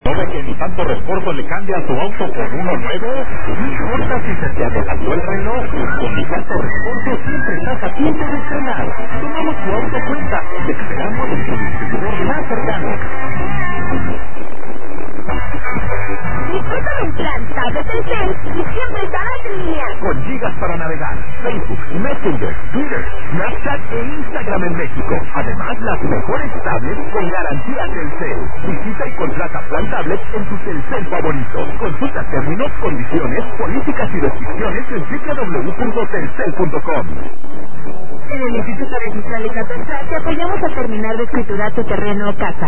¿No ve que ni tanto refuerzo le cambia a su auto por uno nuevo? No importa si se te adelantó el reloj. Con mi tanto refuerzo siempre estás a tiempo de estrenar. Tomamos tu auto cuenta. Te esperamos en tu distribuidor más cercano. Disfruta de un plan tablet Telcel y siempre estarás en línea. Con gigas para navegar, Facebook, Messenger, Twitter, Snapchat e Instagram en México. Además, las mejores tablets con garantía Telcel. Visita y contrata plan tablet en tu Telcel favorito. Consulta términos, condiciones, políticas y restricciones en www.telcel.com. En el Instituto Registral y Catastral te apoyamos a terminar de escriturar tu terreno o casa.